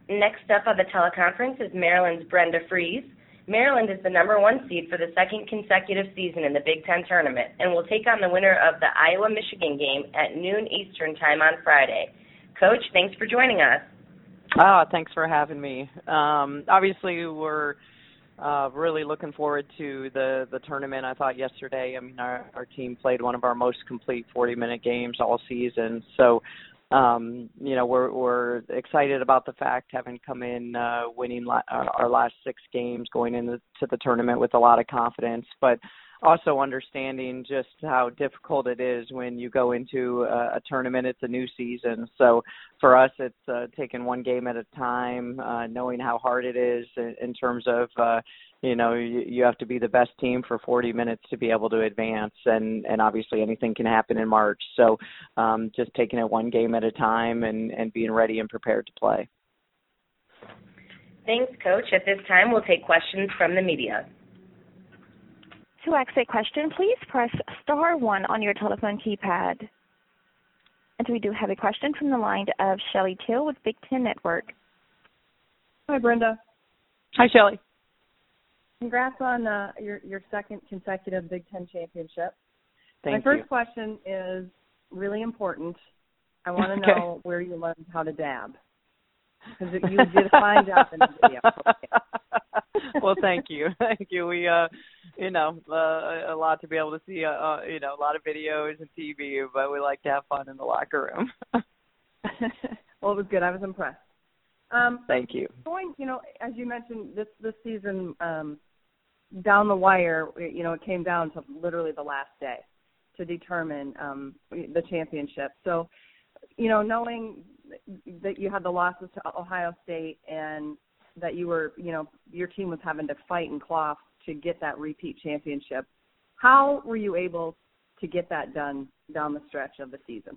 Next up on the teleconference is Maryland's Brenda Fries. Maryland is the number 1 seed for the second consecutive season in the Big Ten tournament and will take on the winner of the Iowa-Michigan game at noon Eastern time on Friday. Coach, thanks for joining us. Thanks for having me. Obviously, we're really looking forward to the tournament. I thought yesterday, our team played one of our most complete 40-minute games all season. So, we're excited about the fact having come in winning our last 6 games, going into the tournament with a lot of confidence, but also understanding just how difficult it is when you go into a tournament. It's a new season. So for us, it's taking one game at a time, knowing how hard it is in terms of, you have to be the best team for 40 minutes to be able to advance. And obviously anything can happen in March. So just taking it one game at a time and being ready and prepared to play. Thanks, Coach. At this time, we'll take questions from the media. To ask a question, please press star 1 on your telephone keypad. And we do have a question from the line of Shelley Till with Big Ten Network. Hi, Brenda. Hi, Shelley. Congrats on your second consecutive Big Ten championship. Thank you. My first question is really important. I want to know where you learned how to dab. Because you did a fine job in the video. Well, thank you. Thank you. We, a lot to be able to see, a lot of videos and TV, but we like to have fun in the locker room. Well, it was good. I was impressed. Thank you. Going, as you mentioned, this season, down the wire, it came down to literally the last day to determine the championship. So, knowing that you had the losses to Ohio State and that you were, your team was having to fight and claw to get that repeat championship, how were you able to get that done down the stretch of the season?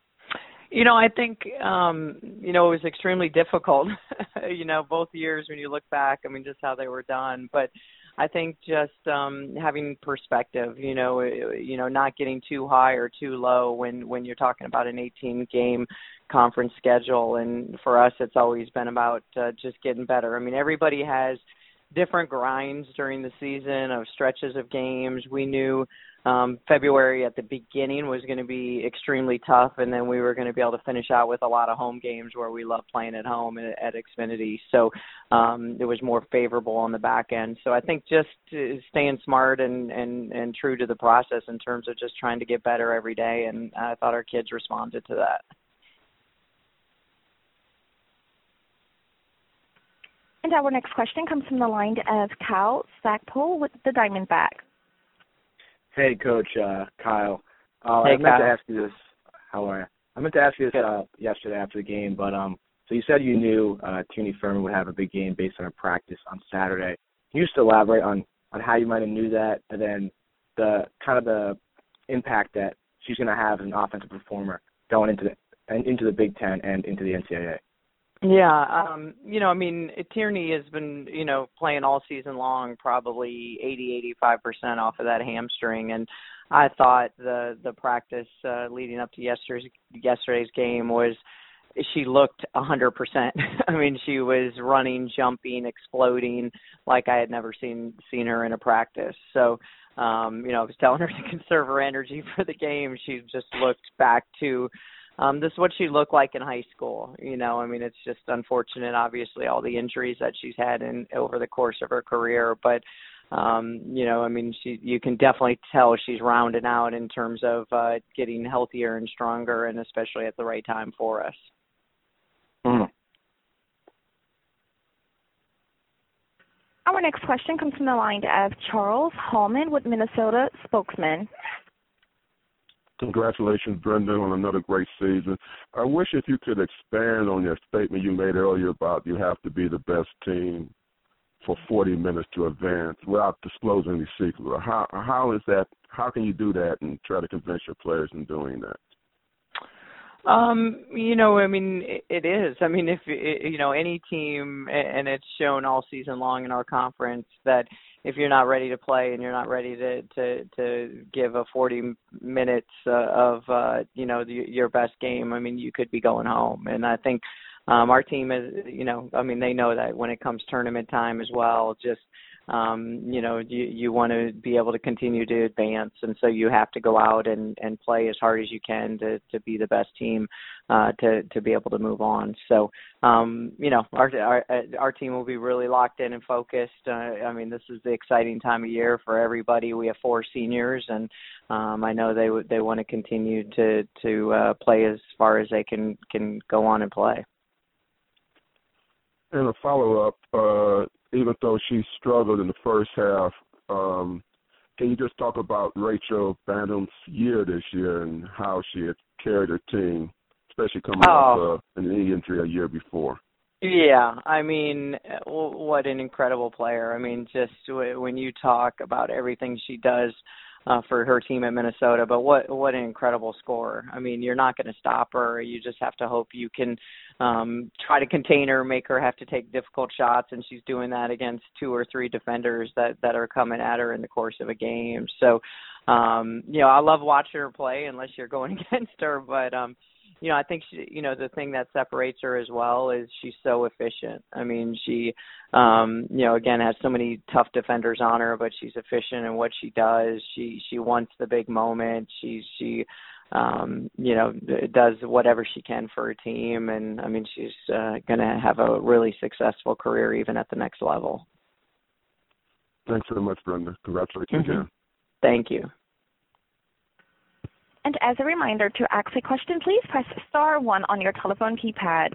I think, it was extremely difficult, both years when you look back, just how they were done. But I think just having perspective, not getting too high or too low when you're talking about an 18-game conference schedule. And for us, it's always been about just getting better. Everybody has different grinds during the season of stretches of games. We knew February at the beginning was going to be extremely tough, and then we were going to be able to finish out with a lot of home games where we love playing at home at Xfinity. So it was more favorable on the back end. So I think just staying smart and true to the process in terms of just trying to get better every day, and I thought our kids responded to that. And our next question comes from the line of Kyle Stackpole with the Diamondbacks. Hey, Coach, Kyle. Hey, I meant Kyle. to ask you this. How are you? I meant to ask you this yesterday after the game, but so you said you knew Tierney Furman would have a big game based on her practice on Saturday. Can you just elaborate on how you might have knew that, and then the kind of the impact that she's going to have as an offensive performer going into the Big Ten and into the NCAA? Yeah, Tierney has been, playing all season long, probably 85% off of that hamstring. And I thought the practice leading up to yesterday's game was she looked 100%. She was running, jumping, exploding like I had never seen her in a practice. So, I was telling her to conserve her energy for the game. She just looked back to this is what she looked like in high school. It's just unfortunate, obviously, all the injuries that she's had over the course of her career. But, you can definitely tell she's rounding out in terms of getting healthier and stronger, and especially at the right time for us. Mm. Our next question comes from the line of Charles Hallman with Minnesota Spokesman. Congratulations, Brenda, on another great season. I wish if you could expand on your statement you made earlier about you have to be the best team for 40 minutes to advance without disclosing any secret. How is that? How can you do that and try to convince your players in doing that? It is. If any team, and it's shown all season long in our conference, that if you're not ready to play and you're not ready to give a 40 minutes of your best game, you could be going home. And I think our team is, they know that when it comes tournament time as well, just you want to be able to continue to advance, and so you have to go out and play as hard as you can to be the best team to be able to move on. So, our team will be really locked in and focused. This is the exciting time of year for everybody. We have 4 seniors, and I know they want to continue to play as far as they can go on and play. And a follow-up, even though she struggled in the first half, can you just talk about Rachel Bantam's year this year and how she had carried her team, especially coming off an knee injury a year before? Yeah, what an incredible player. Just when you talk about everything she does for her team at Minnesota, but what an incredible scorer. You're not going to stop her. You just have to hope you can try to contain her, make her have to take difficult shots, and she's doing that against 2 or 3 defenders that are coming at her in the course of a game. So, I love watching her play unless you're going against her, but I think the thing that separates her as well is she's so efficient. She, again, has so many tough defenders on her, but she's efficient in what she does. She wants the big moment. She does whatever she can for her team, and she's going to have a really successful career even at the next level. Thanks very much, Brenda. Congratulations again. Thank you. And as a reminder, to ask a question, please press star 1 on your telephone keypad.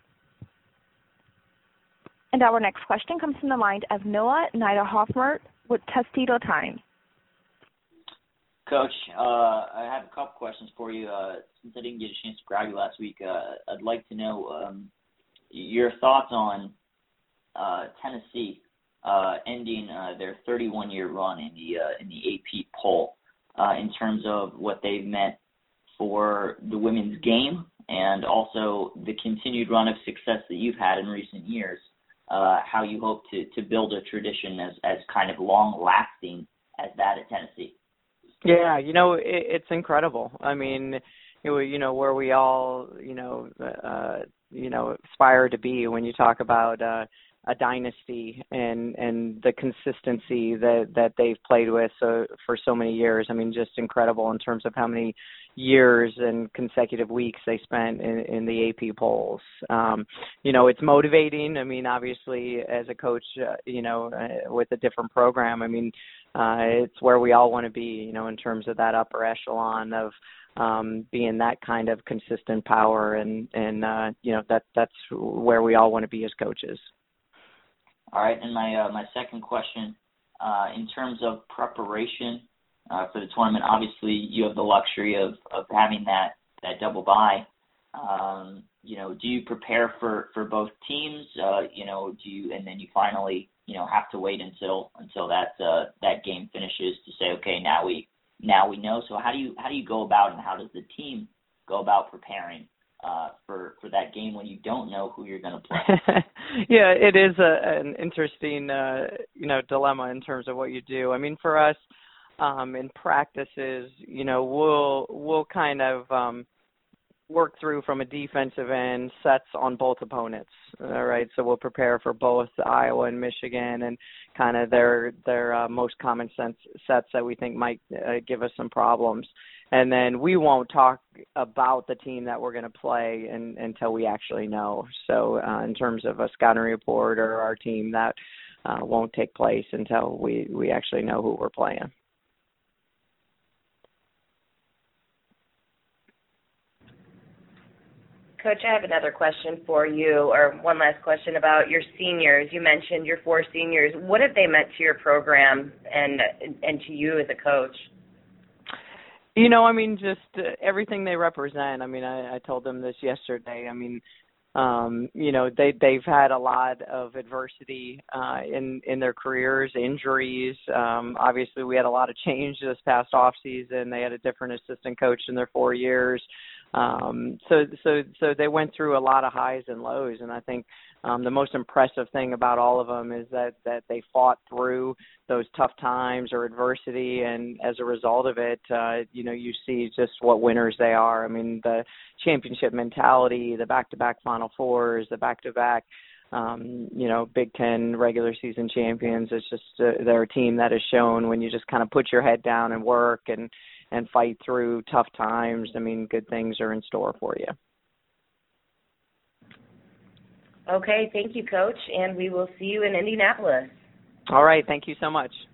And our next question comes from the line of Noah Niederhofer with Tuxedo Times. Coach, I have a couple questions for you. Since I didn't get a chance to grab you last week, I'd like to know your thoughts on Tennessee ending their 31-year run in the AP poll. In terms of what they've meant for the women's game and also the continued run of success that you've had in recent years, how you hope to build a tradition as kind of long-lasting as that at Tennessee. Yeah, it's incredible. Where we all, aspire to be when you talk about a dynasty and the consistency that they've played with for so many years. Just incredible in terms of how many years and consecutive weeks they spent in the AP polls. It's motivating. Obviously, as a coach, with a different program, it's where we all want to be, in terms of that upper echelon of being that kind of consistent power, and that's where we all want to be as coaches. All right, and my second question, in terms of preparation for the tournament, obviously you have the luxury of having that double bye. Do you prepare for both teams? And then you finally have to wait until that game finishes to say, okay, now we know. So how do you go about, and how does the team go about preparing for that game when you don't know who you're going to play? Yeah, it is an interesting dilemma in terms of what you do. For us, in practices, we'll kind of work through from a defensive end sets on both opponents. All right, so we'll prepare for both Iowa and Michigan and kind of their most common sense sets that we think might give us some problems. And then we won't talk about the team that we're going to play until we actually know. So in terms of a scouting report or our team, that won't take place until we actually know who we're playing. Coach, I have another question for you, or one last question about your seniors. You mentioned your 4 seniors. What have they meant to your program and to you as a coach? Just everything they represent. I told them this yesterday. They've had a lot of adversity in their careers, injuries. Obviously, we had a lot of change this past off season. They had a different assistant coach in their 4 years. So they went through a lot of highs and lows, and I think The most impressive thing about all of them is that they fought through those tough times or adversity, and as a result of it, you see just what winners they are. I mean, the championship mentality, the back-to-back Final Fours, the back-to-back Big Ten regular season champions. It's just they're a team that has shown when you just kind of put your head down and work and fight through tough times, I mean, good things are in store for you. Okay, thank you, Coach, and we will see you in Indianapolis. All right, thank you so much.